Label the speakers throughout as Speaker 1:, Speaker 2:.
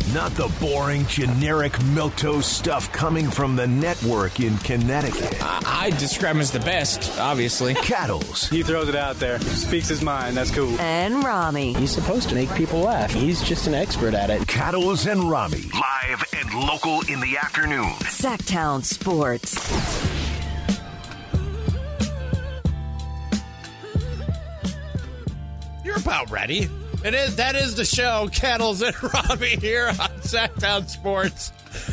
Speaker 1: Not the boring, generic milquetoast stuff coming from the network in Connecticut.
Speaker 2: I describe him as the best, obviously.
Speaker 1: Cattles.
Speaker 3: He throws it out there. Speaks his mind. That's cool.
Speaker 4: And Rami.
Speaker 5: He's supposed to make people laugh. He's just an expert at it.
Speaker 1: Cattles and Rami. Live and local in the afternoon.
Speaker 4: Sacktown Sports.
Speaker 6: You're about ready. That is the show. Cattles and Robbie here on Sacktown Sports.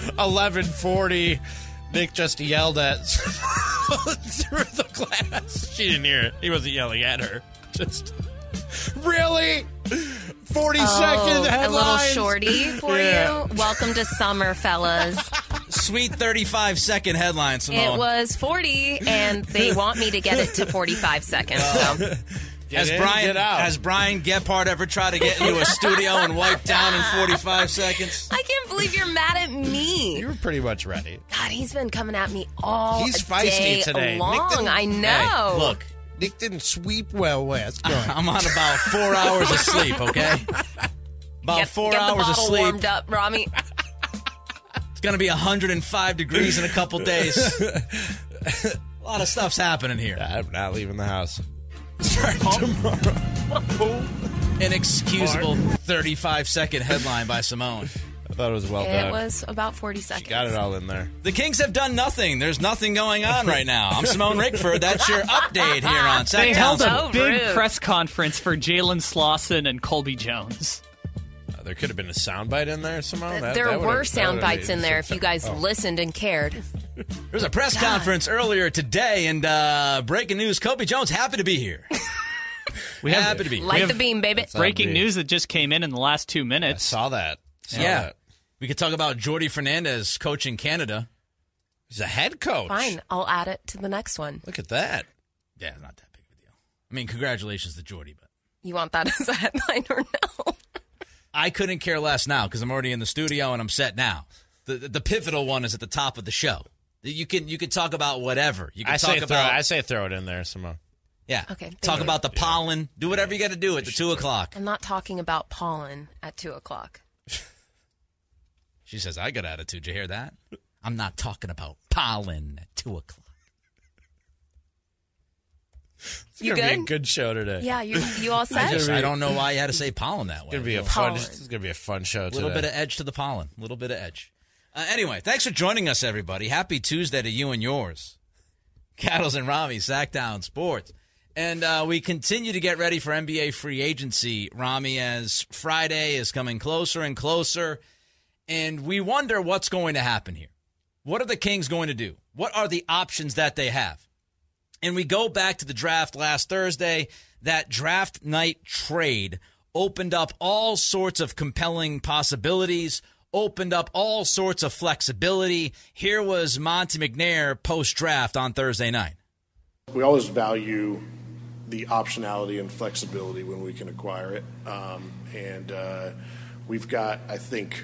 Speaker 6: 11:40. Nick just yelled at through the glass. She didn't hear it. He wasn't yelling at her. Just really 40-second headlines.
Speaker 7: A little shorty for you. Welcome to summer, fellas.
Speaker 8: Sweet 35-second headline, Simone.
Speaker 7: It was 40, and they want me to get it to 45 seconds. So.
Speaker 8: Has Brian Gephardt ever tried to get into a studio and wipe down in 45 seconds?
Speaker 7: I can't believe you're mad at me.
Speaker 6: You were pretty much ready.
Speaker 7: God, he's been coming at me all
Speaker 6: He's
Speaker 7: day
Speaker 6: feisty today.
Speaker 7: long. I know.
Speaker 8: Hey, look.
Speaker 6: Nick didn't sweep well west.
Speaker 8: I'm on about 4 hours of sleep, okay? About 4 hours of sleep.
Speaker 7: Get the bottle warmed up, Rami.
Speaker 8: It's going to be 105 degrees in a couple days. A lot of stuff's happening here.
Speaker 6: I'm not leaving the house. Start tomorrow.
Speaker 8: Inexcusable 35-second headline by Simone.
Speaker 6: I thought it was well done.
Speaker 7: It was about 40 seconds.
Speaker 6: She got it all in there.
Speaker 8: The Kings have done nothing. There's nothing going on right now. I'm Simone Rickford. That's your update here on Sacktown.
Speaker 9: They held
Speaker 7: So
Speaker 9: a big
Speaker 7: rude.
Speaker 9: press conference for Jalen Slauson and Colby Jones.
Speaker 6: There could have been a soundbite in there, Simone.
Speaker 7: There were sound bites in there if you guys listened and cared.
Speaker 8: There was a press conference earlier today, and breaking news, Colby Jones happy to be here. Happy to be here.
Speaker 7: Light the beam, baby.
Speaker 9: Breaking news that just came in the last 2
Speaker 6: I
Speaker 9: minutes.
Speaker 6: saw that.
Speaker 8: We could talk about Jordy Fernandez coaching Canada.
Speaker 6: He's a head coach.
Speaker 7: Fine, I'll add it to the next one.
Speaker 6: Look at that.
Speaker 8: Yeah, not that big of a deal. I mean, congratulations to Jordy, but
Speaker 7: You want that as a headline or no?
Speaker 8: I couldn't care less now because I'm already in the studio and I'm set now. The pivotal one is at the top of the show. You can talk about whatever. You can
Speaker 6: I
Speaker 8: say
Speaker 6: throw it in there, Simone.
Speaker 8: Yeah.
Speaker 7: Okay,
Speaker 8: Talk
Speaker 7: thank
Speaker 8: about the pollen. Do whatever you got to do at the 2 o'clock.
Speaker 7: I'm not talking about pollen at 2 o'clock.
Speaker 8: She says, I got attitude. Did you hear that? I'm not talking about pollen at 2 o'clock.
Speaker 6: It's
Speaker 7: You
Speaker 6: gonna be a
Speaker 7: good?
Speaker 6: good show today.
Speaker 7: Yeah, you all set?
Speaker 8: I don't know why you had to say pollen that way.
Speaker 6: It's gonna be a
Speaker 7: Pollen.
Speaker 6: fun. This is gonna be a fun show
Speaker 8: A
Speaker 6: today.
Speaker 8: little bit of edge to the pollen. A little bit of edge. Anyway, thanks for joining us, everybody. Happy Tuesday to you and yours. Cattles and Rami, Sacktown Sports. And we continue to get ready for NBA free agency, Rami, as Friday is coming closer and closer. And we wonder what's going to happen here. What are the Kings going to do? What are the options that they have? And we go back to the draft last Thursday. That draft night trade opened up all sorts of compelling possibilities, opened up all sorts of flexibility. Here was Monte McNair post-draft on Thursday night.
Speaker 10: We always value the optionality and flexibility when we can acquire it. And we've got, I think,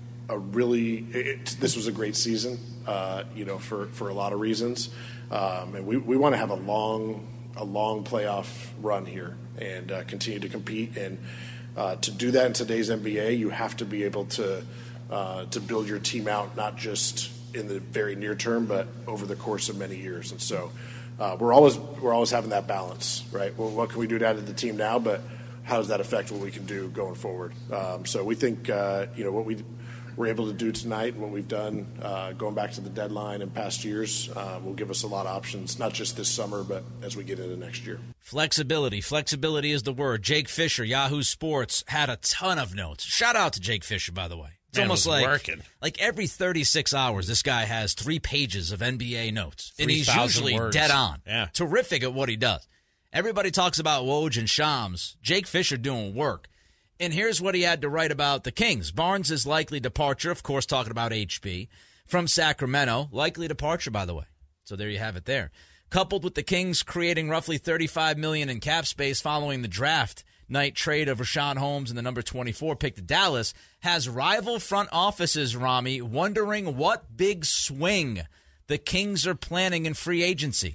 Speaker 10: this was a great season, for a lot of reasons. And we want to have a long playoff run here and continue to compete. And to do that in today's NBA, you have to be able to build your team out, not just in the very near term, but over the course of many years. And so we're always having that balance, right? Well, what can we do to add to the team now, but how does that affect what we can do going forward? So we think what we were able to do tonight, what we've done going back to the deadline in past years, will give us a lot of options, not just this summer, but as we get into next year.
Speaker 8: Flexibility is the word. Jake Fisher, Yahoo Sports, had a ton of notes. Shout out to Jake Fisher, by the way. It's almost like every 36 hours, this guy has 3 pages of NBA notes. And he's usually
Speaker 6: words.
Speaker 8: dead on.
Speaker 6: Yeah.
Speaker 8: Terrific at what he does. Everybody talks about Woj and Shams. Jake Fisher doing work. And here's what he had to write about the Kings. Barnes' likely departure, of course, talking about HB, from Sacramento. Likely departure, by the way. So there you have it there. Coupled with the Kings creating roughly $35 million in cap space following the draft night trade of Rashawn Holmes and the number 24 pick to Dallas, has rival front offices, Rami, wondering what big swing the Kings are planning in free agency.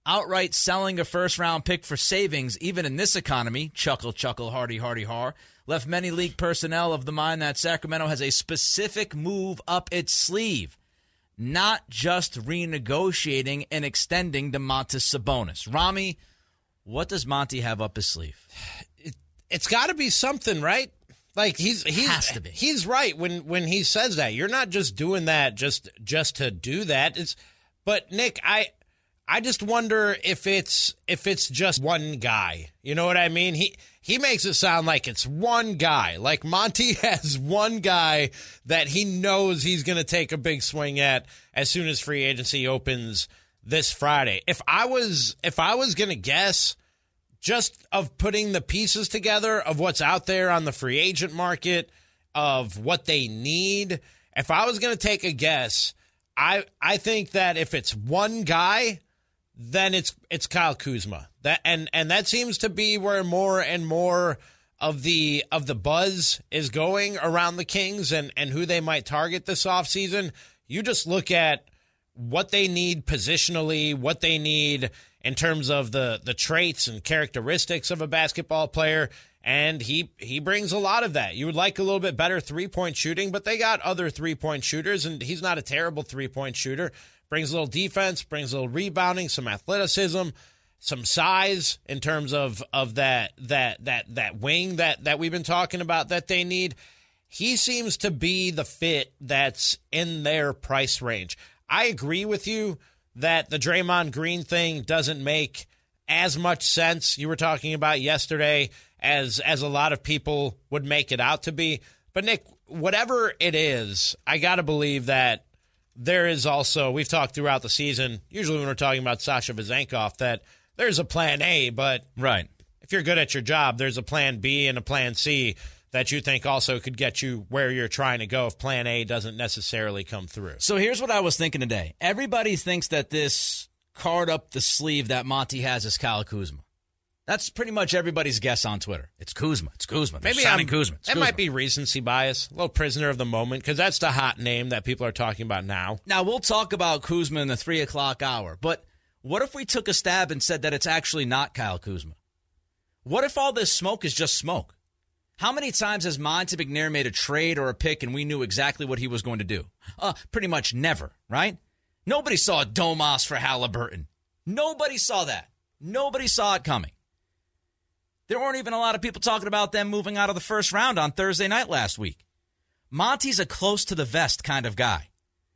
Speaker 8: Outright selling a first-round pick for savings, even in this economy, chuckle, chuckle, hardy, hardy, har, left many league personnel of the mind that Sacramento has a specific move up its sleeve, not just renegotiating and extending Domantas Sabonis. Rami, what does Monty have up his sleeve?
Speaker 6: It's got to be something, right? Like
Speaker 8: has to be.
Speaker 6: He's right when he says that. You're not just doing that just to do that. But Nick, I just wonder if it's just one guy. You know what I mean? He makes it sound like it's one guy. Like Monty has one guy that he knows he's going to take a big swing at as soon as free agency opens this Friday. If I was going to guess, just of putting the pieces together of what's out there on the free agent market, of what they need, if I was going to take a guess, I think that if it's one guy, then it's Kyle Kuzma. That seems to be where more and more of the buzz is going around the Kings and who they might target this offseason. You just look at what they need positionally, what they need in terms of the traits and characteristics of a basketball player, and he brings a lot of that. You would like a little bit better three-point shooting, but they got other three-point shooters, and he's not a terrible three-point shooter. Brings a little defense, brings a little rebounding, some athleticism, some size in terms of that wing that we've been talking about that they need. He seems to be the fit that's in their price range. I agree with you that the Draymond Green thing doesn't make as much sense, you were talking about yesterday, as a lot of people would make it out to be. But Nick, whatever it is, I got to believe that there is also, we've talked throughout the season, usually when we're talking about Sasha Vezenkov, that there's a plan A, but
Speaker 8: right,
Speaker 6: if you're good at your job, there's a plan B and a plan C that you think also could get you where you're trying to go if plan A doesn't necessarily come through.
Speaker 8: So here's what I was thinking today. Everybody thinks that this card up the sleeve that Monty has is Kyle Kuzma. That's pretty much everybody's guess on Twitter. It's Kuzma. It's Kuzma.
Speaker 6: Maybe
Speaker 8: Kuzma.
Speaker 6: That might be recency bias, a little prisoner of the moment, because that's the hot name that people are talking about now.
Speaker 8: Now, we'll talk about Kuzma in the 3 o'clock hour, but what if we took a stab and said that it's actually not Kyle Kuzma? What if all this smoke is just smoke? How many times has Monty McNair made a trade or a pick and we knew exactly what he was going to do? Pretty much never, right? Nobody saw Domas for Halliburton. Nobody saw that. Nobody saw it coming. There weren't even a lot of people talking about them moving out of the first round on Thursday night last week. Monty's a close to the vest kind of guy.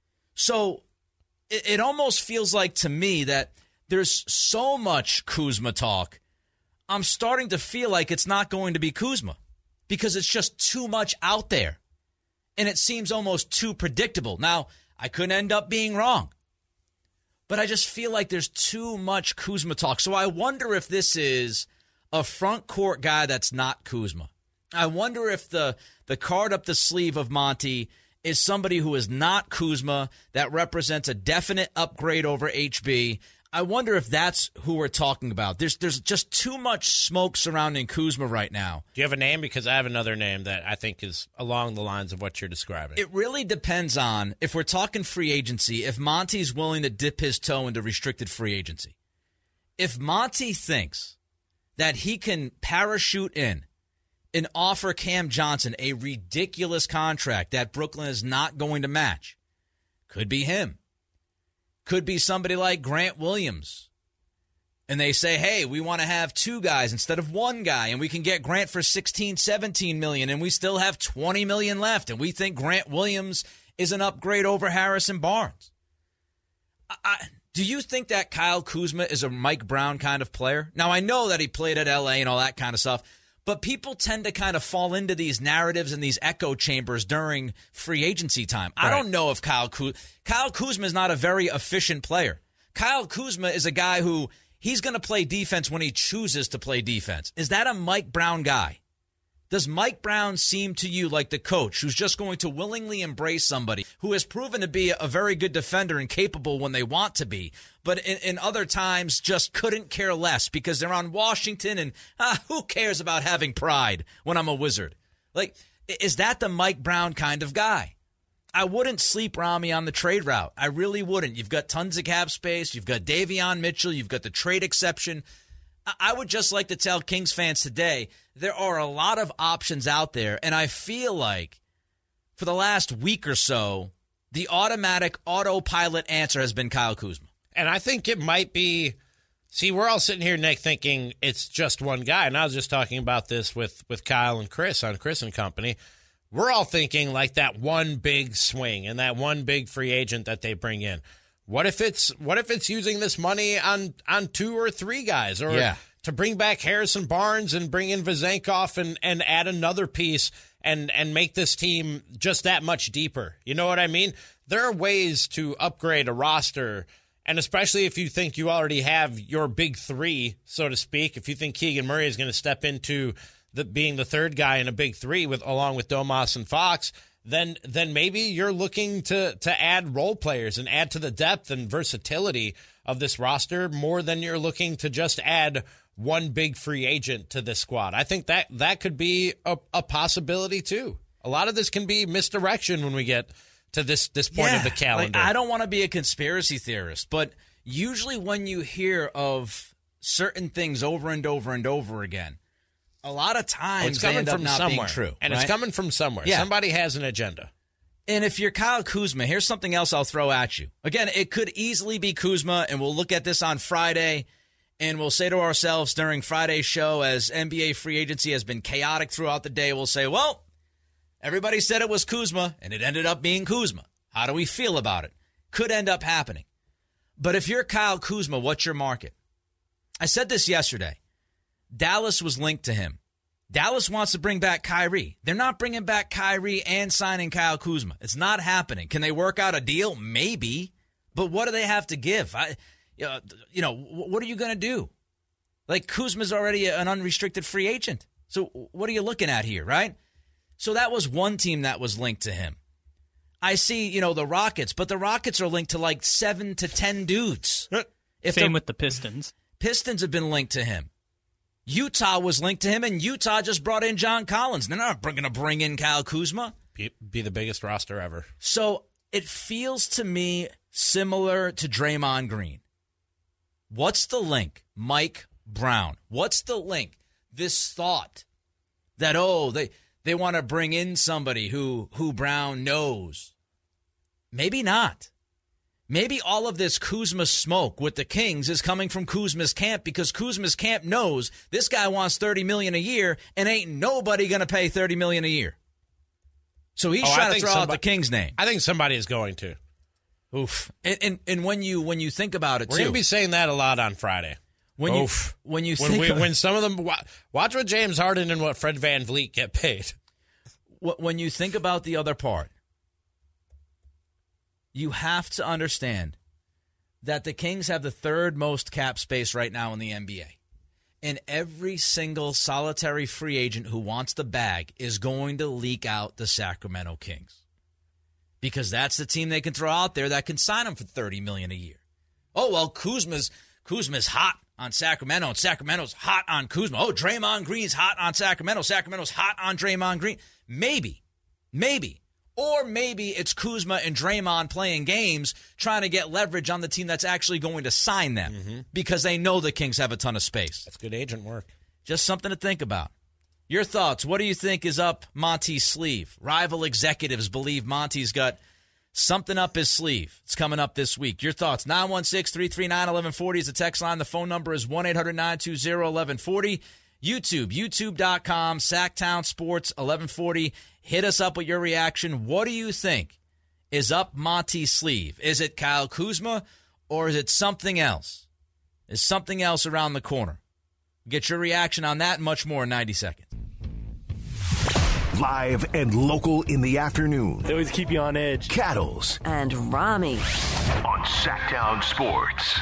Speaker 8: So it almost feels like to me that there's so much Kuzma talk, I'm starting to feel like it's not going to be Kuzma because it's just too much out there. And it seems almost too predictable. Now, I could end up being wrong, but I just feel like there's too much Kuzma talk. So I wonder if this is a front court guy that's not Kuzma. I wonder if the card up the sleeve of Monty is somebody who is not Kuzma that represents a definite upgrade over HB. I wonder if that's who we're talking about. There's just too much smoke surrounding Kuzma right now.
Speaker 6: Do you have a name? Because I have another name that I think is along the lines of what you're describing.
Speaker 8: It really depends on, if we're talking free agency, if Monty's willing to dip his toe into restricted free agency. If Monty thinks that he can parachute in and offer Cam Johnson a ridiculous contract that Brooklyn is not going to match, could be him. Could be somebody like Grant Williams. And they say, hey, we want to have two guys instead of one guy, and we can get Grant for $16, $17 million, and we still have $20 million left, and we think Grant Williams is an upgrade over Harrison Barnes. Do you think that Kyle Kuzma is a Mike Brown kind of player? Now, I know that he played at L.A. and all that kind of stuff, but people tend to kind of fall into these narratives and these echo chambers during free agency time. Right. I don't know if Kyle Kuzma is not a very efficient player. Kyle Kuzma is a guy who he's going to play defense when he chooses to play defense. Is that a Mike Brown guy? Does Mike Brown seem to you like the coach who's just going to willingly embrace somebody who has proven to be a very good defender and capable when they want to be, but in other times just couldn't care less because they're on Washington and who cares about having pride when I'm a Wizard? Like, is that the Mike Brown kind of guy? I wouldn't sleep, Rami, on the trade route. I really wouldn't. You've got tons of cap space. You've got Davion Mitchell. You've got the trade exception. I would just like to tell Kings fans today, there are a lot of options out there, and I feel like for the last week or so, the automatic autopilot answer has been Kyle Kuzma.
Speaker 6: And I think it might be, see, we're all sitting here, Nick, thinking it's just one guy. And I was just talking about this with Kyle and Chris on Chris and Company. We're all thinking like that one big swing and that one big free agent that they bring in. What if it's using this money on 2 or 3 guys, or to bring back Harrison Barnes and bring in Vezenkov and add another piece and make this team just that much deeper? You know what I mean? There are ways to upgrade a roster, and especially if you think you already have your big 3, so to speak. If you think Keegan Murray is going to step into being the third guy in a big 3 along with Domas and Fox, then maybe you're looking to add role players and add to the depth and versatility of this roster more than you're looking to just add one big free agent to this squad. I think that could be a possibility too. A lot of this can be misdirection when we get to this point of the calendar.
Speaker 8: Like, I don't want to be a conspiracy theorist, but usually when you hear of certain things over and over and over again, a lot of times
Speaker 6: it's coming from somewhere,
Speaker 8: true,
Speaker 6: and
Speaker 8: right?
Speaker 6: It's coming from somewhere.
Speaker 8: Yeah.
Speaker 6: Somebody has an agenda.
Speaker 8: And if you're Kyle Kuzma, here's something else I'll throw at you. Again, it could easily be Kuzma, and we'll look at this on Friday, and we'll say to ourselves during Friday's show, as NBA free agency has been chaotic throughout the day, we'll say, well, everybody said it was Kuzma, and it ended up being Kuzma. How do we feel about it? Could end up happening. But if you're Kyle Kuzma, what's your market? I said this yesterday. Dallas was linked to him. Dallas wants to bring back Kyrie. They're not bringing back Kyrie and signing Kyle Kuzma. It's not happening. Can they work out a deal? Maybe. But what do they have to give? What are you going to do? Like, Kuzma's already an unrestricted free agent. So what are you looking at here, right? So that was one team that was linked to him. I see, the Rockets, but the Rockets are linked to like 7 to 10 dudes.
Speaker 9: Same with the Pistons.
Speaker 8: Pistons have been linked to him. Utah was linked to him, and Utah just brought in John Collins. They're not going to bring in Kyle Kuzma.
Speaker 6: Be the biggest roster ever.
Speaker 8: So it feels to me similar to Draymond Green. What's the link? Mike Brown. What's the link? This thought that, they want to bring in somebody who Brown knows. Maybe not. Maybe all of this Kuzma smoke with the Kings is coming from Kuzma's camp, because Kuzma's camp knows this guy wants $30 million a year, and ain't nobody going to pay $30 million a year. So he's trying to throw out the Kings name.
Speaker 6: I think somebody is going to.
Speaker 8: Oof. And when you think about it,
Speaker 6: we're going to be saying that a lot on Friday.
Speaker 8: When
Speaker 6: some of them watch what James Harden and what Fred VanVleet get paid.
Speaker 8: When you think about the other part, you have to understand that the Kings have the 3rd most cap space right now in the NBA. And every single solitary free agent who wants the bag is going to leak out the Sacramento Kings, because that's the team they can throw out there that can sign them for $30 million a year. Oh, well, Kuzma's hot on Sacramento, and Sacramento's hot on Kuzma. Oh, Draymond Green's hot on Sacramento. Sacramento's hot on Draymond Green. Maybe. Or maybe it's Kuzma and Draymond playing games trying to get leverage on the team that's actually going to sign them, because they know the Kings have a ton of space.
Speaker 6: That's good agent work.
Speaker 8: Just something to think about. Your thoughts. What do you think is up Monty's sleeve? Rival executives believe Monty's got something up his sleeve. It's coming up this week. Your thoughts. 916-339-1140 is the text line. The phone number is 1-800-920-1140. youtube.com, Sacktown Sports 1140. Hit us up with your reaction. What do you think is up Monty's sleeve? Is it Kyle Kuzma, or is it something else? Is something else around the corner? Get your reaction on that and much more in 90 seconds.
Speaker 1: Live and local in the afternoon.
Speaker 5: They always keep you on edge.
Speaker 1: Cattles
Speaker 4: and Rami
Speaker 1: on Sacktown Sports.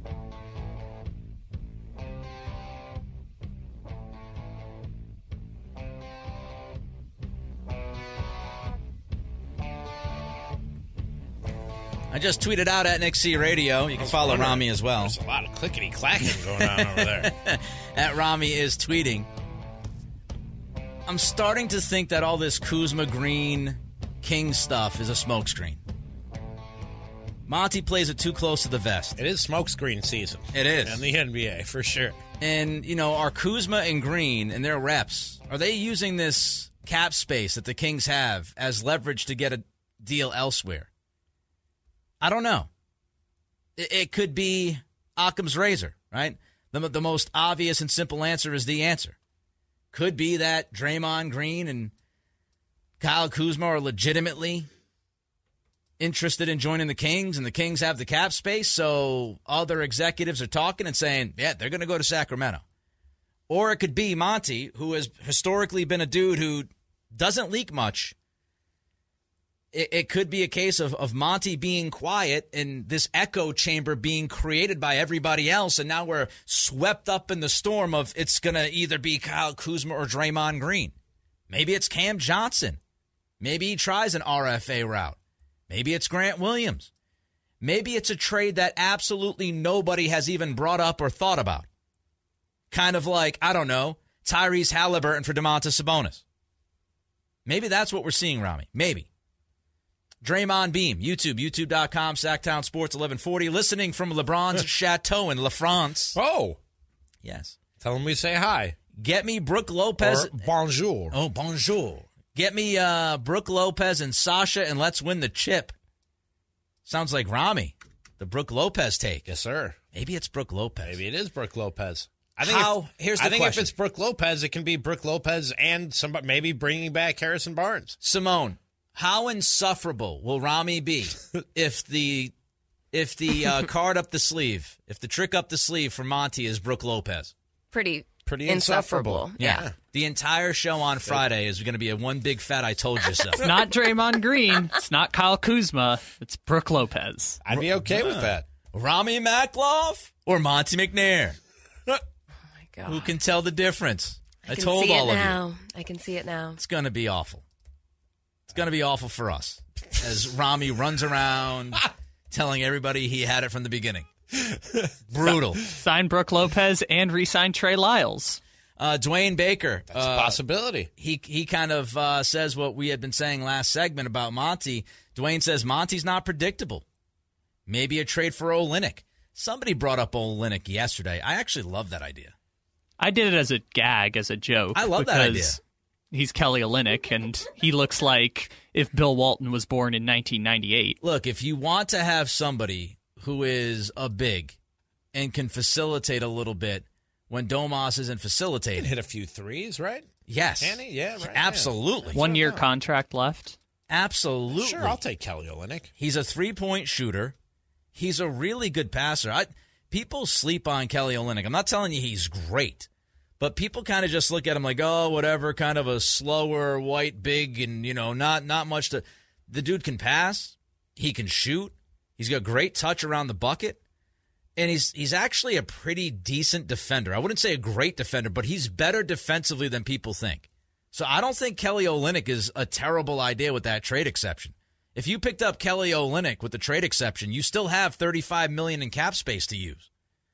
Speaker 8: I just tweeted out at Nick C Radio. You can follow Rami as well.
Speaker 6: There's a lot of clickety-clacking going on over there.
Speaker 8: At Rami is tweeting. I'm starting to think that all this Kuzma Green, Kings stuff is a smokescreen. Monty plays it too close to the vest.
Speaker 6: It is smokescreen season.
Speaker 8: It is.
Speaker 6: In the NBA, for sure.
Speaker 8: And, are Kuzma and Green and their reps, are they using this cap space that the Kings have as leverage to get a deal elsewhere? I don't know. It could be Occam's razor, right? The most obvious and simple answer is the answer. Could be that Draymond Green and Kyle Kuzma are legitimately interested in joining the Kings, and the Kings have the cap space, so other executives are talking and saying, yeah, they're going to go to Sacramento. Or it could be Monty, who has historically been a dude who doesn't leak much. It could be a case of Monty being quiet and this echo chamber being created by everybody else, and now we're swept up in the storm of it's going to either be Kyle Kuzma or Draymond Green. Maybe it's Cam Johnson. Maybe he tries an RFA route. Maybe it's Grant Williams. Maybe it's a trade that absolutely nobody has even brought up or thought about. Kind of like, I don't know, Tyrese Halliburton for Domantas Sabonis. Maybe that's what we're seeing, Rami. Maybe. Draymond Beam, youtube.com, Sacktown Sports 1140, listening from LeBron's Chateau in La France.
Speaker 6: Oh.
Speaker 8: Yes.
Speaker 6: Tell him we say hi.
Speaker 8: Get me Brooke Lopez.
Speaker 6: Or bonjour.
Speaker 8: Oh, bonjour. Get me Brooke Lopez and Sasha, and let's win the chip. Sounds like Rami, the Brooke Lopez take.
Speaker 6: Yes, sir.
Speaker 8: Maybe it's Brooke Lopez.
Speaker 6: Maybe it is Brooke Lopez.
Speaker 8: Here's the question.
Speaker 6: If it's Brooke Lopez, it can be Brooke Lopez and somebody maybe bringing back Harrison Barnes.
Speaker 8: Simone, how insufferable will Rami be if the card up the sleeve, if the trick up the sleeve for Monty is Brooke Lopez?
Speaker 7: Pretty
Speaker 6: insufferable.
Speaker 8: Yeah. The entire show on Friday is going to be a one big fat I told you so.
Speaker 9: It's not Draymond Green. It's not Kyle Kuzma. It's Brooke Lopez.
Speaker 6: I'd be okay with that.
Speaker 8: Rami Makloff or Monty McNair?
Speaker 7: Oh, my God.
Speaker 8: Who can tell the difference? I
Speaker 7: can
Speaker 8: told
Speaker 7: see
Speaker 8: all
Speaker 7: it
Speaker 8: of
Speaker 7: now.
Speaker 8: you.
Speaker 7: I can see it now.
Speaker 8: It's going to be awful. It's going to be awful for us as Rami runs around telling everybody he had it from the beginning. Brutal.
Speaker 9: Sign Brooke Lopez and re-sign Trey Lyles.
Speaker 8: Dwayne Baker.
Speaker 6: That's a possibility.
Speaker 8: He kind of says what we had been saying last segment about Monty. Dwayne says Monty's not predictable. Maybe a trade for Olynyk. Somebody brought up Olynyk yesterday. I actually love that idea.
Speaker 9: I did it as a gag, as a joke.
Speaker 8: I love that idea.
Speaker 9: He's Kelly Olynyk, and he looks like if Bill Walton was born in 1998.
Speaker 8: Look, if you want to have somebody who is a big and can facilitate a little bit when Domas isn't facilitating.
Speaker 6: Hit a few threes, right?
Speaker 8: Yes.
Speaker 6: Can he? Yeah, right.
Speaker 8: Absolutely.
Speaker 9: 1 year contract left.
Speaker 8: Absolutely.
Speaker 6: Sure, I'll take Kelly Olynyk.
Speaker 8: He's a three-point shooter. He's a really good passer. People sleep on Kelly Olynyk. I'm not telling you he's great, but people kind of just look at him like, oh, whatever, kind of a slower, white, big, and, not much to... The dude can pass. He can shoot. He's got great touch around the bucket. And he's actually a pretty decent defender. I wouldn't say a great defender, but he's better defensively than people think. So I don't think Kelly Olynyk is a terrible idea with that trade exception. If you picked up Kelly Olynyk with the trade exception, you still have $35 million in cap space to use.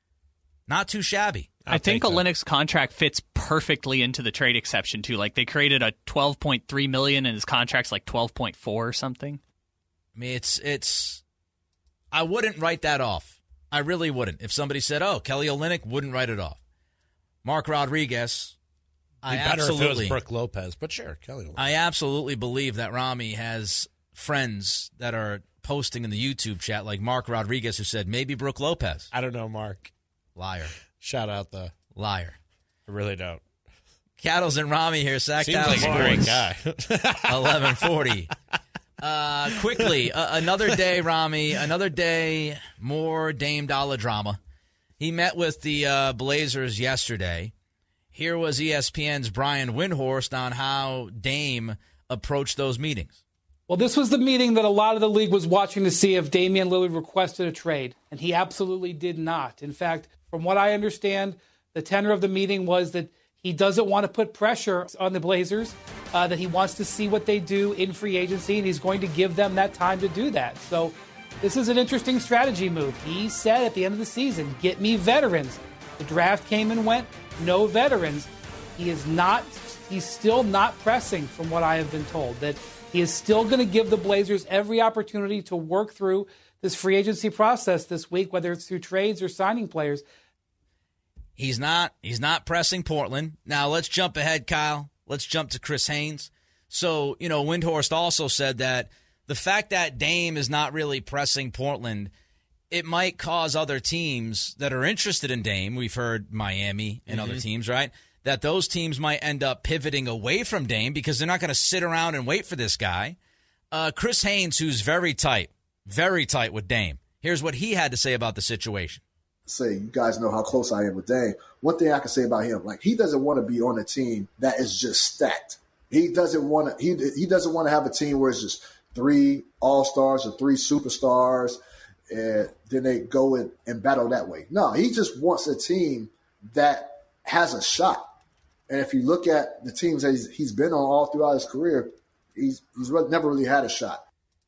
Speaker 8: Not too shabby.
Speaker 9: I think Olynyk's contract fits perfectly into the trade exception too. Like they created a $12.3 million and his contract's like 12.4 or something.
Speaker 8: I mean, it's. I wouldn't write that off. I really wouldn't. If somebody said, "Oh, Kelly Olynyk," wouldn't write it off. Mark Rodriguez.
Speaker 6: Be better if it was Brooke Lopez, but sure, Kelly Olynyk.
Speaker 8: I absolutely believe that Rami has friends that are posting in the YouTube chat, like Mark Rodriguez, who said maybe Brooke Lopez.
Speaker 6: I don't know, Mark.
Speaker 8: Liar.
Speaker 6: Shout out the
Speaker 8: liar.
Speaker 6: I really don't.
Speaker 8: Cattles and Rami here. Sacktown
Speaker 6: Seems like a great guy.
Speaker 8: 1140. Quickly, another day, Rami. Another day, more Dame Dollar drama. He met with the Blazers yesterday. Here was ESPN's Brian Windhorst on how Dame approached those meetings.
Speaker 11: Well, this was the meeting that a lot of the league was watching to see if Damian Lillard requested a trade, and he absolutely did not. In fact, from what I understand, the tenor of the meeting was that he doesn't want to put pressure on the Blazers, that he wants to see what they do in free agency, and he's going to give them that time to do that. So this is an interesting strategy move. He said at the end of the season, get me veterans. The draft came and went, no veterans. He's still not pressing, from what I have been told, that He is still going to give the Blazers every opportunity to work through this free agency process this week, whether it's through trades or signing players.
Speaker 8: He's not pressing Portland. Now let's jump ahead, Kyle. Let's jump to Chris Haynes. So, Windhorst also said that the fact that Dame is not really pressing Portland, it might cause other teams that are interested in Dame. We've heard Miami and other teams, right? That those teams might end up pivoting away from Dame because they're not going to sit around and wait for this guy. Chris Haynes, who's very tight with Dame. Here's what he had to say about the situation.
Speaker 12: Say, you guys know how close I am with Dame. One thing I can say about him, he doesn't want to be on a team that is just stacked. He doesn't want to. He doesn't want to have a team where it's just 3 all-stars or 3 superstars, and then they go and battle that way. No, he just wants a team that has a shot. And if you look at the teams that he's been on all throughout his career, he's never really had a shot.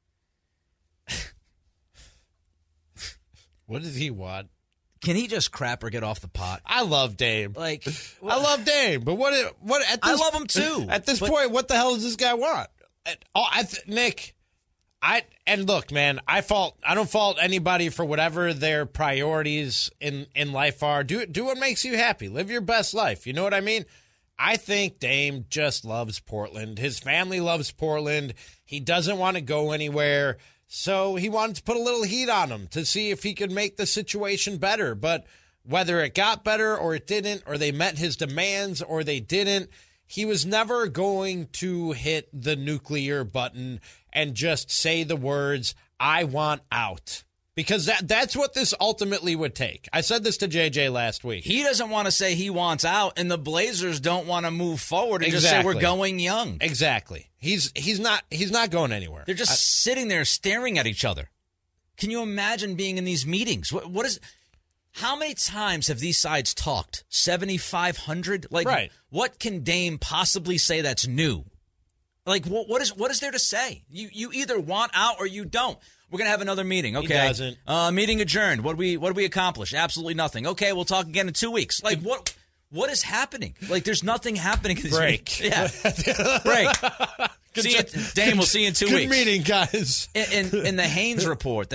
Speaker 6: What does he want?
Speaker 8: Can he just crap or get off the pot?
Speaker 6: I love Dame. I love Dame, but what? I
Speaker 8: love him too.
Speaker 6: At this point, what the hell does this guy want? Nick, look, man, I don't fault anybody for whatever their priorities in life are. Do what makes you happy. Live your best life. You know what I mean? I think Dame just loves Portland. His family loves Portland. He doesn't want to go anywhere. So he wanted to put a little heat on him to see if he could make the situation better. But whether it got better or it didn't, or they met his demands or they didn't, he was never going to hit the nuclear button and just say the words, "I want out." Because that's what this ultimately would take. I said this to JJ last week.
Speaker 8: He doesn't want to say he wants out, and the Blazers don't want to move forward and just say we're going young.
Speaker 6: Exactly. He's not going anywhere.
Speaker 8: They're just sitting there staring at each other. Can you imagine being in these meetings? How many times have these sides talked? 7,500?
Speaker 6: Right.
Speaker 8: What can Dame possibly say that's new? What is there to say? You either want out or you don't. We're going to have another meeting. Okay.
Speaker 6: He doesn't.
Speaker 8: Meeting adjourned. What do we accomplish? Absolutely nothing. Okay, we'll talk again in 2 weeks. What is happening? There's nothing happening in these
Speaker 6: break.
Speaker 8: Meetings. Yeah. Break. Dame, we'll see you in 2 weeks.
Speaker 6: Good meeting, guys.
Speaker 8: In the Haynes report,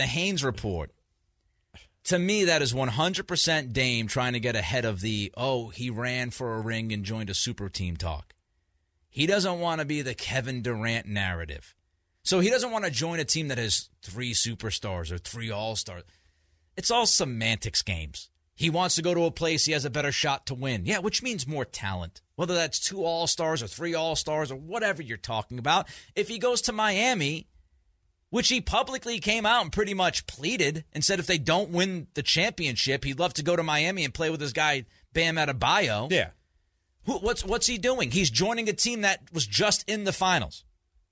Speaker 8: to me, that is 100% Dame trying to get ahead of he ran for a ring and joined a super team talk. He doesn't want to be the Kevin Durant narrative. So he doesn't want to join a team that has 3 superstars or 3 all-stars. It's all semantics games. He wants to go to a place he has a better shot to win. Yeah, which means more talent. Whether that's 2 all-stars or 3 all-stars or whatever you're talking about. If he goes to Miami, which he publicly came out and pretty much pleaded and said if they don't win the championship, he'd love to go to Miami and play with his guy Bam Adebayo.
Speaker 6: Yeah.
Speaker 8: What's he doing? He's joining a team that was just in the finals.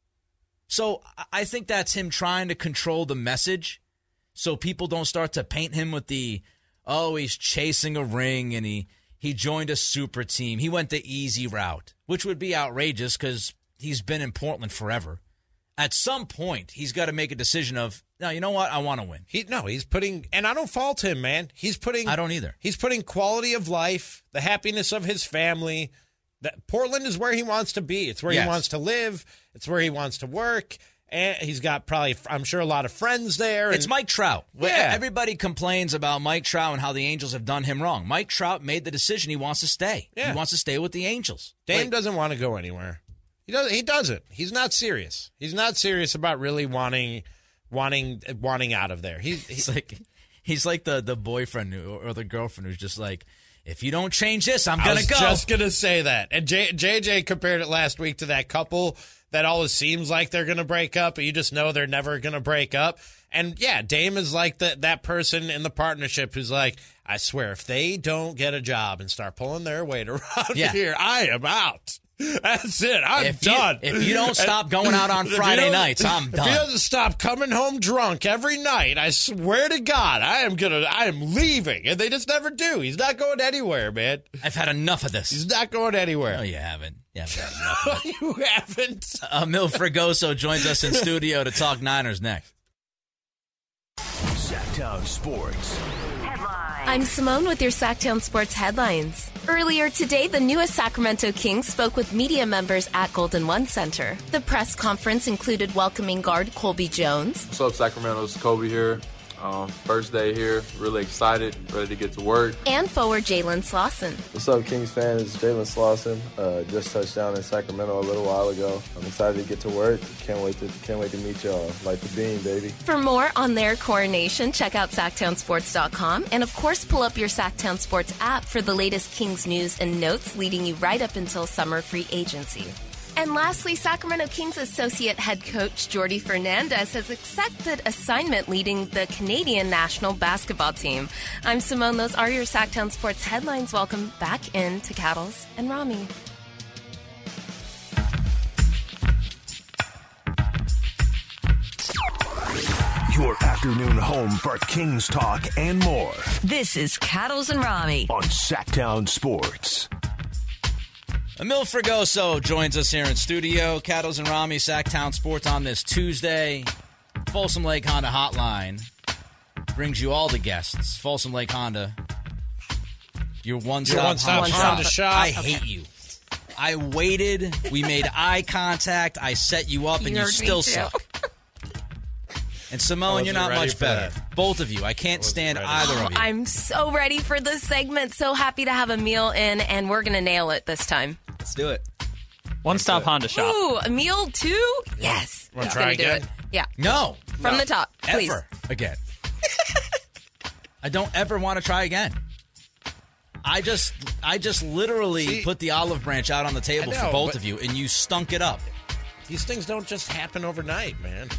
Speaker 8: So I think that's him trying to control the message so people don't start to paint him with he's chasing a ring and he joined a super team. He went the easy route, which would be outrageous because he's been in Portland forever. At some point, he's got to make a decision of, no, you know what? I want to win.
Speaker 6: He's putting, and I don't fault him, man. I
Speaker 8: don't either.
Speaker 6: He's putting quality of life, the happiness of his family. Portland is where he wants to be. It's where he wants to live. It's where he wants to work. And he's got probably, I'm sure, a lot of friends there.
Speaker 8: It's Mike Trout.
Speaker 6: Yeah.
Speaker 8: Everybody complains about Mike Trout and how the Angels have done him wrong. Mike Trout made the decision he wants to stay.
Speaker 6: Yeah.
Speaker 8: He wants to stay with the Angels.
Speaker 6: Dame doesn't want to go anywhere. He doesn't. He's not serious. He's not serious about really wanting out of there. He's
Speaker 8: like the boyfriend or the girlfriend who's just like, if you don't change this, I'm going to go.
Speaker 6: I was just going to say that. And JJ compared it last week to that couple that always seems like they're going to break up, but you just know they're never going to break up. And, yeah, Dame is like that person in the partnership who's like, I swear, if they don't get a job and start pulling their weight around here, I am out. That's it. I'm done.
Speaker 8: If you don't stop going out on Friday nights, I'm done.
Speaker 6: If he doesn't stop coming home drunk every night, I swear to God, I am leaving. And they just never do. He's not going anywhere, man.
Speaker 8: I've had enough of this.
Speaker 6: He's not going anywhere.
Speaker 8: No, you haven't. You haven't had enough of it.
Speaker 6: You haven't.
Speaker 8: Mil Fregoso joins us in studio to talk Niners next.
Speaker 1: Sacktown Sports.
Speaker 4: Headlines.
Speaker 7: I'm Simone with your Sacktown Sports headlines. Earlier today, the newest Sacramento Kings spoke with media members at Golden One Center. The press conference included welcoming guard Colby Jones.
Speaker 13: What's up, Sacramento? It's Colby here. First day here, really excited, ready to get to work.
Speaker 7: And forward Jalen Slauson.
Speaker 14: What's up, Kings fans? It's Jalen Slauson. Just touched down in Sacramento a little while ago. I'm excited to get to work. Can't wait to meet y'all. Like the bean, baby.
Speaker 7: For more on their coronation, check out SacktownSports.com. And of course, pull up your Sacktown Sports app for the latest Kings news and notes leading you right up until summer free agency. And lastly, Sacramento Kings associate head coach Jordi Fernandez has accepted assignment leading the Canadian national basketball team. I'm Simone. Those are your Sacktown Sports headlines. Welcome back in to Cattles and Rami.
Speaker 1: Your afternoon home for Kings talk and more.
Speaker 4: This is Cattles and Rami
Speaker 1: on Sacktown Sports.
Speaker 8: Emil Fregoso joins us here in studio. Cattles and Rami, Sacktown Sports on this Tuesday. Folsom Lake Honda Hotline brings you all the guests. Folsom Lake Honda, your one-stop Honda shop. I hate you. I waited. We made eye contact. I set you up, and you still suck. And Simone, you're not much better. Both of you. I can't stand either of you.
Speaker 7: I'm so ready for this segment. So happy to have Emil in, and we're going to nail it this time.
Speaker 15: Let's do it.
Speaker 9: One-stop Honda shop.
Speaker 7: Ooh, Emil too? Yes.
Speaker 6: Want to try again?
Speaker 7: Do it. Yeah.
Speaker 8: No.
Speaker 7: From the top, please.
Speaker 8: Ever again. I don't ever want to try again. I just literally put the olive branch out on the table for both of you, and you stunk it up.
Speaker 6: These things don't just happen overnight, man.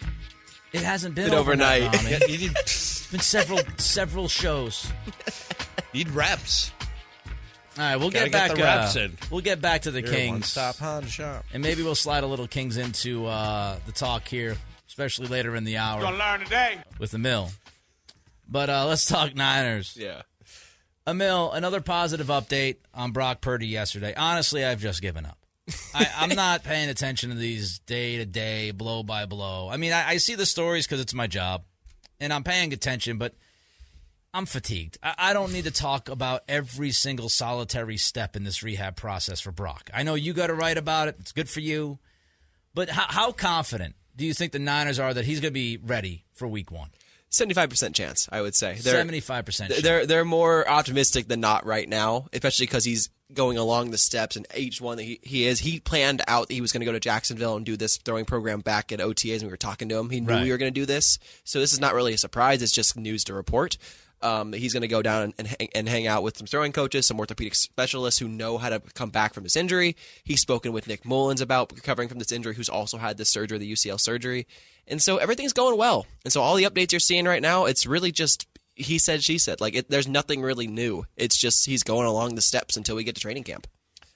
Speaker 8: It hasn't been overnight. It's been several shows.
Speaker 6: Need reps.
Speaker 8: All right, we'll get back. We'll get back to the Kings.
Speaker 6: One-stop Honda shop,
Speaker 8: and maybe we'll slide a little Kings into the talk here, especially later in the hour.
Speaker 6: You're gonna learn today
Speaker 8: with Emil. But let's talk Niners.
Speaker 15: Yeah,
Speaker 8: Emil, another positive update on Brock Purdy yesterday. Honestly, I've just given up. I'm not paying attention to these day-to-day, blow-by-blow. I mean, I see the stories because it's my job, and I'm paying attention, but I'm fatigued. I don't need to talk about every single solitary step in this rehab process for Brock. I know you got to write about it. It's good for you. But how confident do you think the Niners are that he's going to be ready for Week 1?
Speaker 15: 75% chance, I would say.
Speaker 8: 75%
Speaker 15: chance. They're more optimistic than not right now, especially because he's going along the steps, and each one that he planned out that he was going to go to Jacksonville and do this throwing program back at OTAs, and we were talking to him. He knew we were going to do this. So this is not really a surprise. It's just news to report. He's going to go down and hang out with some throwing coaches, some orthopedic specialists who know how to come back from this injury. He's spoken with Nick Mullins about recovering from this injury, who's also had this surgery, the UCL surgery. And so everything's going well. And so all the updates you're seeing right now, it's really just he said, she said. There's nothing really new. It's just he's going along the steps until we get to training camp.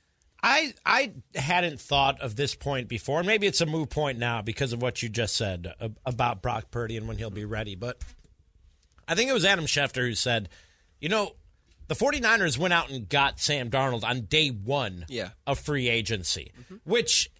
Speaker 6: I hadn't thought of this point before. Maybe it's a moot point now because of what you just said about Brock Purdy and when he'll be ready. But I think it was Adam Schefter who said, the 49ers went out and got Sam Darnold on day one of free agency, which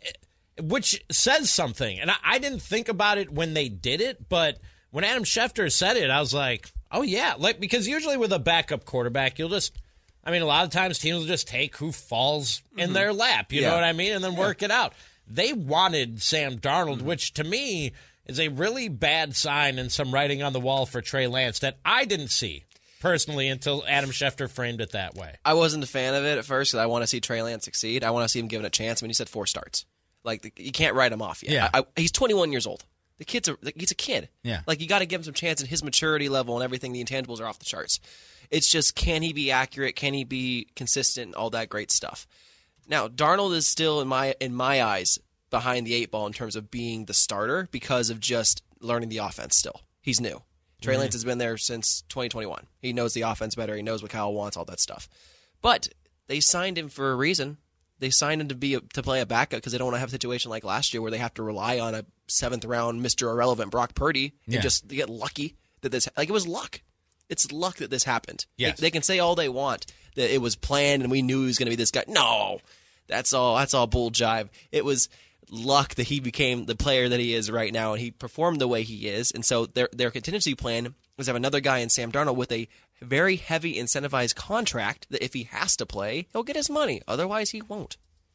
Speaker 6: says something. And I didn't think about it when they did it, but when Adam Schefter said it, I was like, oh, yeah. Because usually with a backup quarterback, a lot of times teams will just take who falls in their lap, you know what I mean, and then work it out. They wanted Sam Darnold, which to me is a really bad sign and some writing on the wall for Trey Lance that I didn't see personally until Adam Schefter framed it that way.
Speaker 15: I wasn't a fan of it at first because I want to see Trey Lance succeed. I want to see him given a chance. I mean, he said 4 starts. You can't write him off yet.
Speaker 8: Yeah.
Speaker 15: He's 21 years old. He's a kid.
Speaker 8: Yeah.
Speaker 15: You got to give him some chance, and his maturity level and everything, the intangibles are off the charts. It's just, can he be accurate? Can he be consistent? All that great stuff. Now, Darnold is still, in my eyes, behind the 8 ball in terms of being the starter because of just learning the offense still. He's new. Trey Lance has been there since 2021. He knows the offense better. He knows what Kyle wants, all that stuff. But they signed him for a reason. They signed him to play a backup because they don't want to have a situation like last year where they have to rely on a 7th-round Mr. Irrelevant Brock Purdy and just get lucky that this – it was luck. It's luck that this happened.
Speaker 8: Yes.
Speaker 15: They can say all they want that it was planned and we knew he was going to be this guy. No, that's all bull jive. It was luck that he became the player that he is right now, and he performed the way he is. And so their contingency plan was to have another guy in Sam Darnold with a very heavy incentivized contract that if he has to play, he'll get his money. Otherwise, he won't.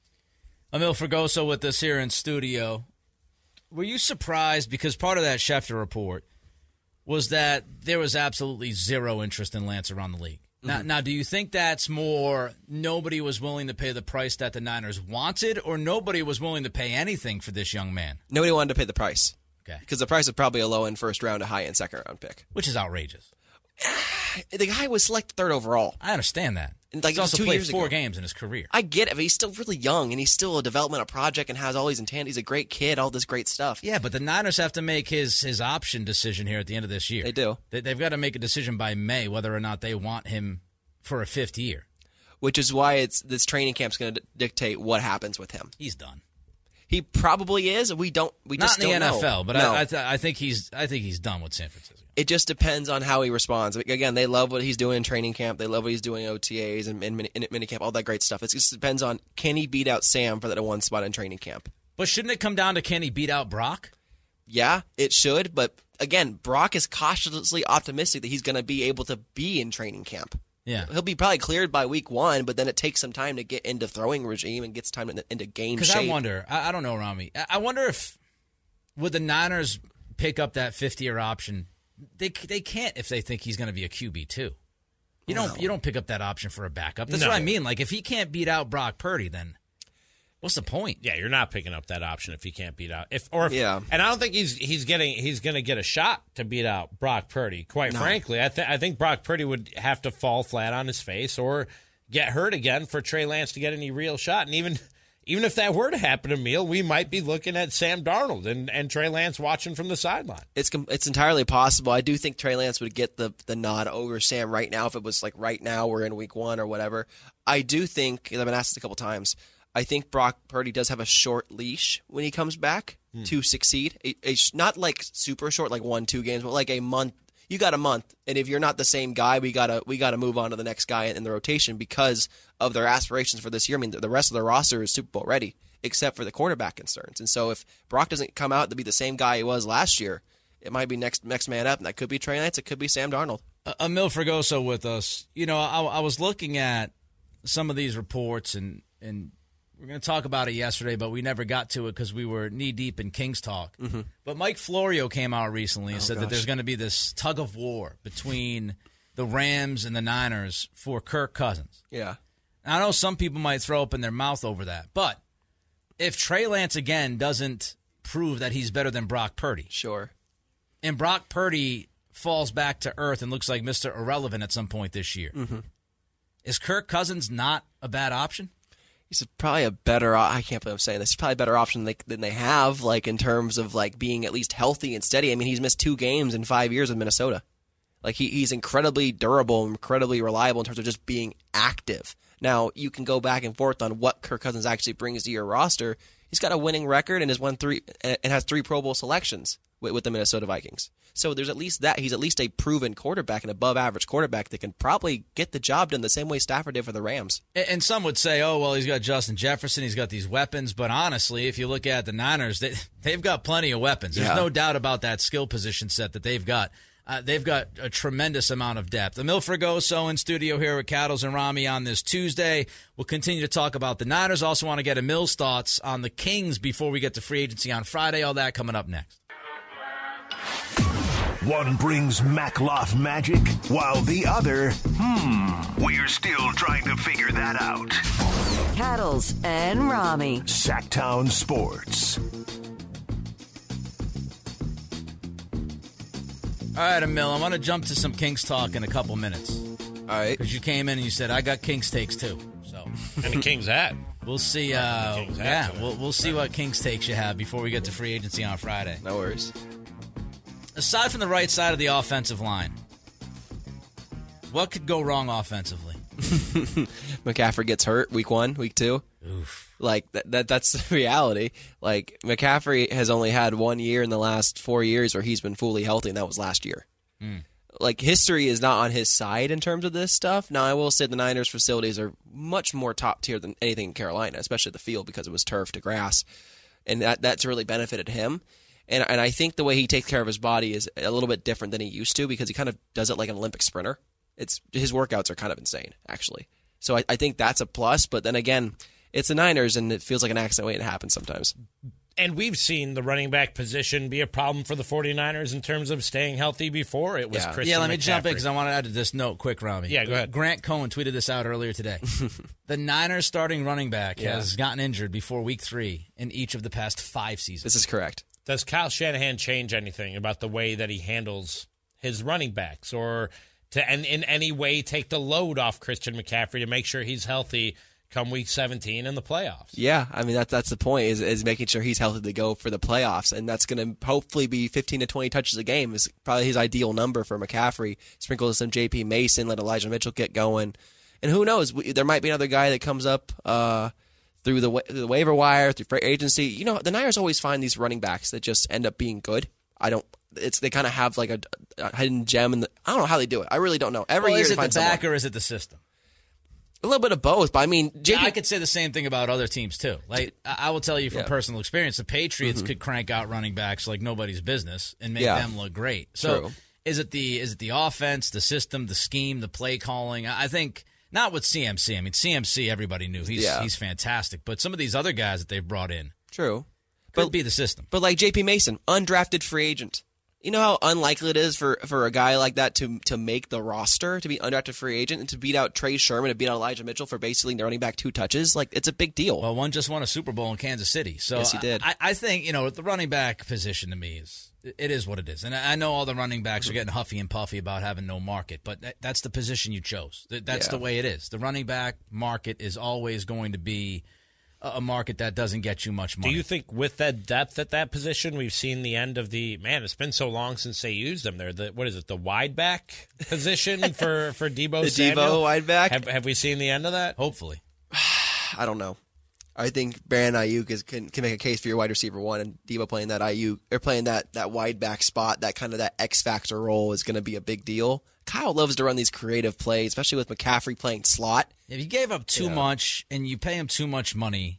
Speaker 8: Emil Fregoso with us here in studio. Were you surprised, because part of that Schefter report was that there was absolutely zero interest in Lance around the league? Now, do you think that's more nobody was willing to pay the price that the Niners wanted, or nobody was willing to pay anything for this young man?
Speaker 15: Nobody wanted to pay the price.
Speaker 8: Okay.
Speaker 15: Because the price is probably a low-end first-round to high-end second-round pick.
Speaker 8: Which is outrageous.
Speaker 15: The guy was selected third overall.
Speaker 8: I understand that.
Speaker 15: Like,
Speaker 8: he's also
Speaker 15: 2
Speaker 8: played
Speaker 15: years
Speaker 8: 4
Speaker 15: ago.
Speaker 8: games in his career.
Speaker 15: I get it, but he's still really young, and he's still a developmental project and has all these intangibles. He's a great kid, all this great stuff.
Speaker 8: Yeah, but the Niners have to make his option decision here at the end of this year.
Speaker 15: They do.
Speaker 8: They've got to make a decision by May whether or not they want him for a 5th year.
Speaker 15: Which is why this training camp's going to dictate what happens with him.
Speaker 8: He's done.
Speaker 15: He probably is. We just don't know.
Speaker 8: Not in the NFL, but
Speaker 15: no.
Speaker 8: I think he's done with San Francisco.
Speaker 15: It just depends on how he responds. Again, they love what he's doing in training camp. They love what he's doing in OTAs and minicamp, all that great stuff. It just depends on, can he beat out Sam for that one spot in training camp.
Speaker 8: But shouldn't it come down to, can he beat out Brock?
Speaker 15: Yeah, it should. But again, Brock is cautiously optimistic that he's going to be able to be in training camp.
Speaker 8: Yeah.
Speaker 15: He'll be probably cleared by week 1, but then it takes some time to get into throwing regime and gets time into game shape.
Speaker 8: Because I wonder, I don't know, Rami. I wonder if, would the Niners pick up that 5th-year option? They can't if they think he's going to be a QB too. You don't pick up that option for a backup. That's what I mean. Like, if he can't beat out Brock Purdy, then what's the point?
Speaker 6: Yeah, you're not picking up that option if he can't beat out. And I don't think he's going to get a shot to beat out Brock Purdy. Quite frankly, I think Brock Purdy would have to fall flat on his face or get hurt again for Trey Lance to get any real shot. And even if that were to happen to Emil, we might be looking at Sam Darnold and Trey Lance watching from the sideline.
Speaker 15: It's entirely possible. I do think Trey Lance would get the nod over Sam right now if it was like right now we're in week 1 or whatever. I do think, and I've been asked this a couple times, I think Brock Purdy does have a short leash when he comes back to succeed. It's not like super short, like 1-2 games, but like a month. You got a month, and if you're not the same guy, we gotta move on to the next guy in the rotation because of their aspirations for this year. I mean, the rest of the roster is Super Bowl ready, except for the quarterback concerns. And so, if Brock doesn't come out to be the same guy he was last year, it might be next man up, and that could be Trey Lance, it could be Sam Darnold.
Speaker 8: Emil Fregoso with us. You know, I was looking at some of these reports, and we're going to talk about it yesterday, but we never got to it because we were knee-deep in Kings talk. Mm-hmm. But Mike Florio came out recently and said that there's going to be this tug-of-war between the Rams and the Niners for Kirk Cousins.
Speaker 15: Yeah.
Speaker 8: Now, I know some people might throw up in their mouth over that, but if Trey Lance, again, doesn't prove that he's better than Brock Purdy.
Speaker 15: Sure.
Speaker 8: And Brock Purdy falls back to earth and looks like Mr. Irrelevant at some point this year.
Speaker 15: Mm-hmm.
Speaker 8: Is Kirk Cousins not a bad option?
Speaker 15: He's probably a better. I can't believe I'm saying this. He's probably a better option than they have, like in terms of like being at least healthy and steady. I mean, he's missed 2 games in 5 years with Minnesota. Like he's incredibly durable, incredibly reliable in terms of just being active. Now you can go back and forth on what Kirk Cousins actually brings to your roster. He's got a winning record and has won 3 and has 3 Pro Bowl selections with the Minnesota Vikings. So there's at least that. He's at least a proven quarterback, an above-average quarterback that can probably get the job done the same way Stafford did for the Rams.
Speaker 8: And some would say, oh, well, he's got Justin Jefferson, he's got these weapons. But honestly, if you look at the Niners, they've got plenty of weapons. There's no doubt about that skill position set that they've got. They've got a tremendous amount of depth. Emil Fregoso in studio here with Cattles and Rami on this Tuesday. We'll continue to talk about the Niners. Also want to get Emil's thoughts on the Kings before we get to free agency on Friday. All that coming up next.
Speaker 1: One brings Makhlouf magic, while the other, we're still trying to figure that out.
Speaker 4: Cattles and Rami.
Speaker 1: Sacktown Sports.
Speaker 8: All right, Emil, I want to jump to some Kings talk in a couple minutes.
Speaker 15: All right.
Speaker 8: Because you came in and you said, I got Kings takes too. So,
Speaker 6: and the Kings hat.
Speaker 8: We'll see. We'll see what Kings takes you have before we get to free agency on Friday.
Speaker 15: No worries.
Speaker 8: Aside from the right side of the offensive line, what could go wrong offensively?
Speaker 15: McCaffrey gets hurt week 1, week 2.
Speaker 8: Oof.
Speaker 15: Like that's the reality. Like McCaffrey has only had 1 year in the last 4 years where he's been fully healthy, and that was last year. Like history is not on his side in terms of this stuff. Now I will say the Niners facilities are much more top tier than anything in Carolina, especially the field because it was turf to grass, and that's really benefited him. And I think the way he takes care of his body is a little bit different than he used to because he kind of does it like an Olympic sprinter. His workouts are kind of insane, actually. So I think that's a plus. But then again, it's the Niners, and it feels like an accident waiting to happen sometimes.
Speaker 6: And we've seen the running back position be a problem for the 49ers in terms of staying healthy before it was Christian
Speaker 8: Yeah, let me
Speaker 6: McCaffrey.
Speaker 8: jump in because I want to add to this note quick, Rami.
Speaker 6: Yeah, go ahead.
Speaker 8: Grant Cohen tweeted this out earlier today. The Niners starting running back has gotten injured before week 3 in each of the past 5 seasons.
Speaker 15: This is correct.
Speaker 6: Does Kyle Shanahan change anything about the way that he handles his running backs or to in any way take the load off Christian McCaffrey to make sure he's healthy come week 17 in the playoffs?
Speaker 15: Yeah, I mean, that's the point, is making sure he's healthy to go for the playoffs, and that's going to hopefully be 15 to 20 touches a game is probably his ideal number for McCaffrey. Sprinkle some J.P. Mason, let Elijah Mitchell get going. And who knows, there might be another guy that comes up through the waiver wire, through free agency. You know, the Niners always find these running backs that just end up being good. They kind of have like a hidden gem, and I don't know how they do it. I really don't know. Every year
Speaker 8: is
Speaker 15: they
Speaker 8: it
Speaker 15: find
Speaker 8: the back
Speaker 15: someone.
Speaker 8: or is it the system?
Speaker 15: A little bit of both, but I mean,
Speaker 8: I could say the same thing about other teams too. Like I will tell you from personal experience, the Patriots could crank out running backs like nobody's business and make them look great. So
Speaker 15: True.
Speaker 8: is it the offense, the system, the scheme, the play calling? I think not with CMC. I mean, CMC everybody knew he's fantastic, but some of these other guys that they've brought in,
Speaker 15: True,
Speaker 8: could be the system.
Speaker 15: But like J.P. Mason, undrafted free agent. You know how unlikely it is for a guy like that to make the roster, to be undrafted free agent, and to beat out Trey Sherman and beat out Elijah Mitchell for basically running back 2 touches? Like, it's a big deal.
Speaker 8: Well, one just won a Super Bowl in Kansas City. So
Speaker 15: yes, he did.
Speaker 8: I think, the running back position to me is what it is. And I know all the running backs are getting huffy and puffy about having no market, but that's the position you chose. That's the way it is. The running back market is always going to be a market that doesn't get you much money.
Speaker 6: Do you think with that depth at that position, we've seen the end of it's been so long since they used them there. What is it, the wide back position for Deebo Samuel?
Speaker 15: The Deebo wide back?
Speaker 6: Have we seen the end of that?
Speaker 8: Hopefully.
Speaker 15: I don't know. I think Brandon Ayuk can make a case for your wide receiver 1, and Deebo playing that Ayuk or playing that wide back spot, that kind of that X factor role is going to be a big deal. Kyle loves to run these creative plays, especially with McCaffrey playing slot.
Speaker 8: If you gave up too much and you pay him too much money,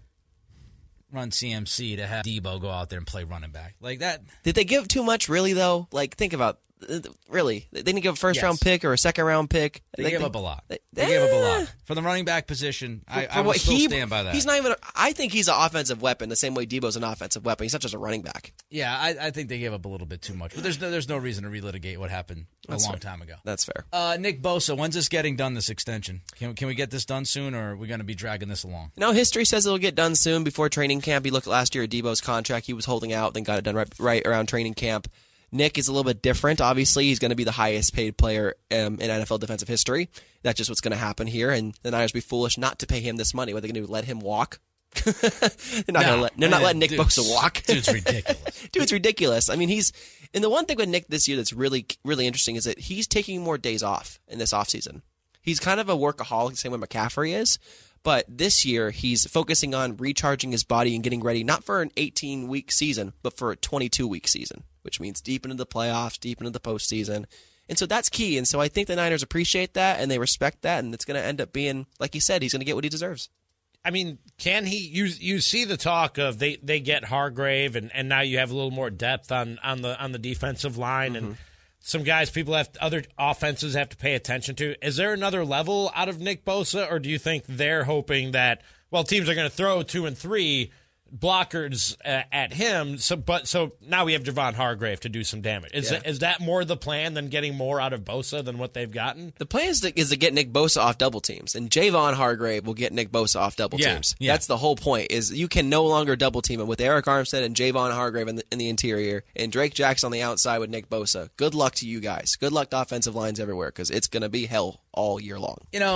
Speaker 8: run CMC to have Deebo go out there and play running back like that.
Speaker 15: Did they give too much, really, though? Like, think about really. They didn't give a first-round pick or a second-round pick.
Speaker 8: They gave up a lot. They gave up a lot. For the running back position, I will still stand by that.
Speaker 15: He's not even. I think he's an offensive weapon the same way Deebo's an offensive weapon. He's not just a running back.
Speaker 8: Yeah, I think they gave up a little bit too much. But there's no reason to relitigate what happened a long time ago.
Speaker 15: That's fair.
Speaker 8: Nick Bosa, when's this getting done, this extension? Can we get this done soon, or are we going to be dragging this along?
Speaker 15: No, history says it'll get done soon before training camp. You look last year at Deebo's contract. He was holding out, then got it done right around training camp. Nick is a little bit different. Obviously, he's going to be the highest paid player in NFL defensive history. That's just what's going to happen here. And the Niners be foolish not to pay him this money. What are they going to do? Let him walk? They're not letting Nick Bosa walk.
Speaker 8: Dude's ridiculous.
Speaker 15: Dude's ridiculous. I mean, and the one thing with Nick this year that's really, really interesting is that he's taking more days off in this offseason. He's kind of a workaholic, the same way McCaffrey is. But this year, he's focusing on recharging his body and getting ready, not for an 18-week season, but for a 22-week season, which means deep into the playoffs, deep into the postseason. And so that's key. And so I think the Niners appreciate that, and they respect that, and it's going to end up being, like you said, he's going to get what he deserves.
Speaker 6: I mean, can he? You see the talk of they get Hargrave, and now you have a little more depth on the defensive line, and some guys other offenses have to pay attention to. Is there another level out of Nick Bosa, or do you think they're hoping that teams are going to throw 2 and 3 blockers at him? So now we have Javon Hargrave to do some damage. Is that more the plan than getting more out of Bosa than what they've gotten?
Speaker 15: The plan is to get Nick Bosa off double teams, and Javon Hargrave will get Nick Bosa off double teams. Yeah. That's the whole point. Is you can no longer double team him with Eric Armstead and Javon Hargrave in the interior, and Drake Jackson on the outside with Nick Bosa. Good luck to you guys. Good luck to offensive lines everywhere, because it's going to be hell all year long.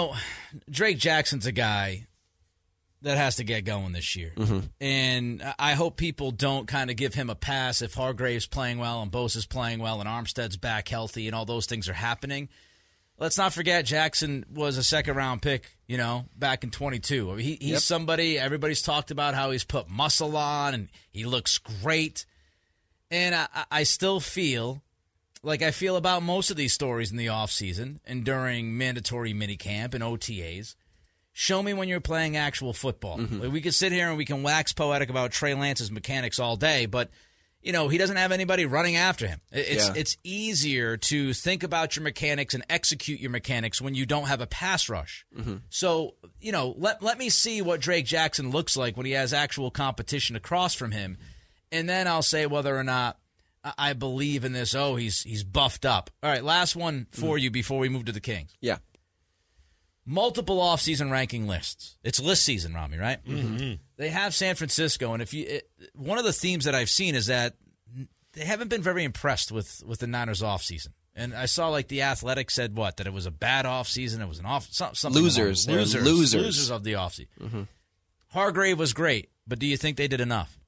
Speaker 8: Drake Jackson's a guy that has to get going this year. And I hope people don't kind of give him a pass if Hargrave's playing well and Bosa's playing well and Armstead's back healthy and all those things are happening. Let's not forget Jackson was a second-round pick, back in 22. He's somebody, everybody's talked about how he's put muscle on and he looks great. And I still feel like I feel about most of these stories in the offseason and during mandatory minicamp and OTAs. Show me when you're playing actual football. We can sit here and we can wax poetic about Trey Lance's mechanics all day, but he doesn't have anybody running after him. It's easier to think about your mechanics and execute your mechanics when you don't have a pass rush.
Speaker 15: Mm-hmm.
Speaker 8: So, let me see what Drake Jackson looks like when he has actual competition across from him, and then I'll say whether or not I believe in this. Oh, he's buffed up. All right, last one for you before we move to the Kings.
Speaker 15: Yeah.
Speaker 8: Multiple offseason ranking lists. It's list season, Rami, right?
Speaker 16: Mm-hmm.
Speaker 8: They have San Francisco, and one of the themes that I've seen is that they haven't been very impressed with the Niners offseason. And I saw The Athletic said that it was a bad offseason. It was an something
Speaker 15: losers
Speaker 8: of the offseason.
Speaker 15: Mm-hmm.
Speaker 8: Hargrave was great, but do you think they did enough?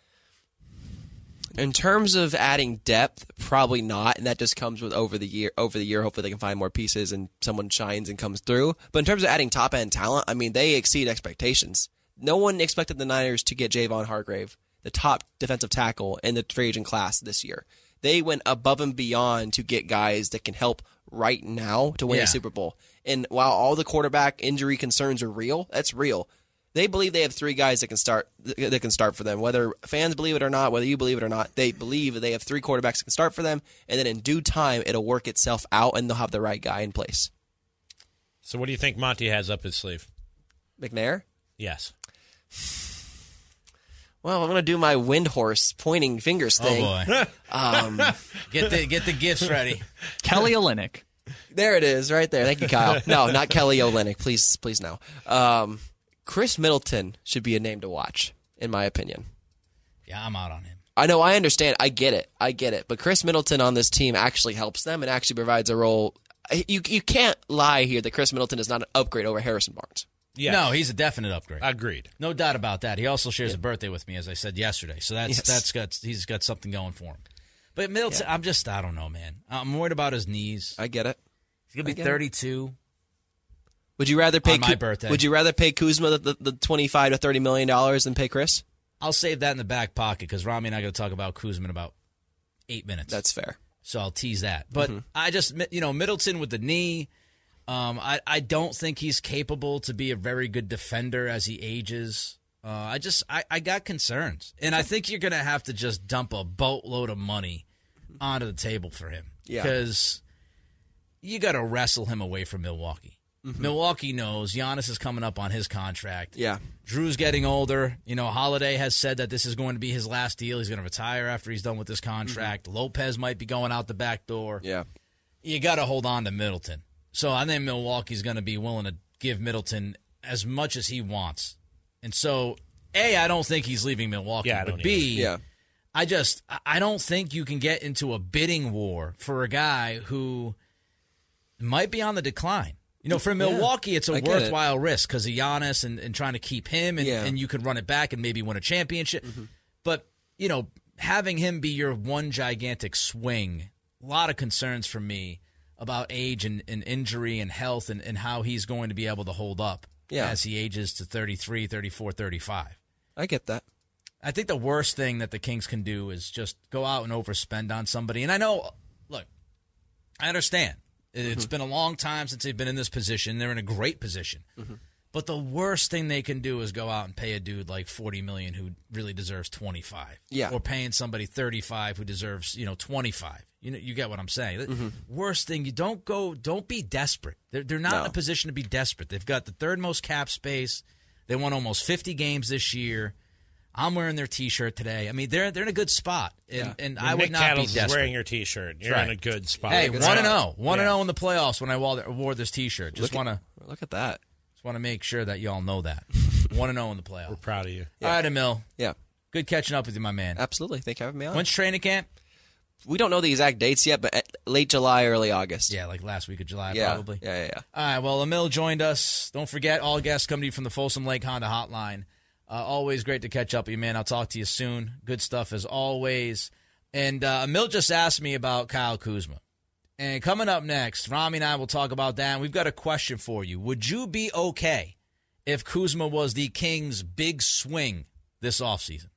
Speaker 15: In terms of adding depth, probably not, and that just comes with over the year. Hopefully, they can find more pieces and someone shines and comes through. But in terms of adding top end talent, I mean, they exceed expectations. No one expected the Niners to get Javon Hargrave, the top defensive tackle in the free agent class this year. They went above and beyond to get guys that can help right now to win a Super Bowl. And while all the quarterback injury concerns are real, that's real. They believe they have 3 guys that can start for them. Whether fans believe it or not, whether you believe it or not, they believe they have 3 quarterbacks that can start for them, and then in due time, it'll work itself out, and they'll have the right guy in place.
Speaker 16: So what do you think Monty has up his sleeve?
Speaker 15: McNair?
Speaker 16: Yes.
Speaker 15: Well, I'm going to do my Windhorse pointing fingers thing.
Speaker 8: Oh, boy. Get the gifts ready.
Speaker 9: Kelly Olynyk.
Speaker 15: There it is, right there. Thank you, Kyle. No, not Kelly Olynyk. Please no. Chris Middleton should be a name to watch, in my opinion.
Speaker 8: Yeah, I'm out on him.
Speaker 15: I know, I understand. I get it. But Chris Middleton on this team actually helps them and actually provides a role. You can't lie here that Chris Middleton is not an upgrade over Harrison Barnes.
Speaker 8: Yes. No, he's a definite upgrade.
Speaker 16: Agreed.
Speaker 8: No doubt about that. He also shares a birthday with me, as I said yesterday. So he's got something going for him. But Middleton, I don't know, man. I'm worried about his knees.
Speaker 15: I get it.
Speaker 8: He's going to be 32.
Speaker 15: Would you rather pay
Speaker 8: on my birthday?
Speaker 15: Would you rather pay Kuzma the $25 to $30 million than pay Chris?
Speaker 8: I'll save that in the back pocket because Rami and I are going to talk about Kuzma in about 8 minutes.
Speaker 15: That's fair.
Speaker 8: So I'll tease that. But I just, Middleton with the knee, I don't think he's capable to be a very good defender as he ages. I got concerns. And I think you're going to have to just dump a boatload of money onto the table for him.
Speaker 15: Yeah.
Speaker 8: Because you got to wrestle him away from Milwaukee. Milwaukee knows Giannis is coming up on his contract.
Speaker 15: Yeah.
Speaker 8: Drew's getting older. Holiday has said that this is going to be his last deal. He's going to retire after he's done with this contract. Lopez might be going out the back door.
Speaker 15: Yeah.
Speaker 8: You got to hold on to Middleton. So I think Milwaukee's going to be willing to give Middleton as much as he wants. And so, A, I don't think he's leaving Milwaukee.
Speaker 16: Yeah,
Speaker 8: but B, I don't think you can get into a bidding war for a guy who might be on the decline. For Milwaukee, it's a worthwhile risk because of Giannis and trying to keep him, and you could run it back and maybe win a championship. But, having him be your one gigantic swing, a lot of concerns for me about age and injury and health and how he's going to be able to hold up as he ages to 33, 34, 35.
Speaker 15: I get that.
Speaker 8: I think the worst thing that the Kings can do is just go out and overspend on somebody. And I know, look, I understand. It's been a long time since they've been in this position. They're in a great position. But the worst thing they can do is go out and pay a dude like $40 million who really deserves $25.
Speaker 15: Yeah.
Speaker 8: Or paying somebody $35 who deserves, $25. You get what I'm saying. Worst thing, don't be desperate. They're not in a position to be desperate. They've got the third most cap space. They won almost 50 games this year. I'm wearing their T-shirt today. I mean, they're in a good spot, and I would not be desperate.
Speaker 16: Is wearing your T-shirt. You're in a good spot.
Speaker 8: Hey, 1-0 in the playoffs when I wore this T-shirt. Just
Speaker 15: look at that.
Speaker 8: Just want to make sure that y'all know that 1-0 in the playoffs.
Speaker 16: We're proud of you.
Speaker 8: All right, Emil.
Speaker 15: Yeah,
Speaker 8: good catching up with you, my man.
Speaker 15: Absolutely. Thanks for having me on.
Speaker 8: When's training camp?
Speaker 15: We don't know the exact dates yet, but late July, early August.
Speaker 8: Yeah, like last week of July, probably.
Speaker 15: Yeah.
Speaker 8: All right. Well, Emil joined us. Don't forget, all guests come to you from the Folsom Lake Honda Hotline. Always great to catch up with you, man. I'll talk to you soon. Good stuff as always. And Emil just asked me about Kyle Kuzma. And coming up next, Rami and I will talk about that. And we've got a question for you. Would you be okay if Kuzma was the Kings' big swing this offseason?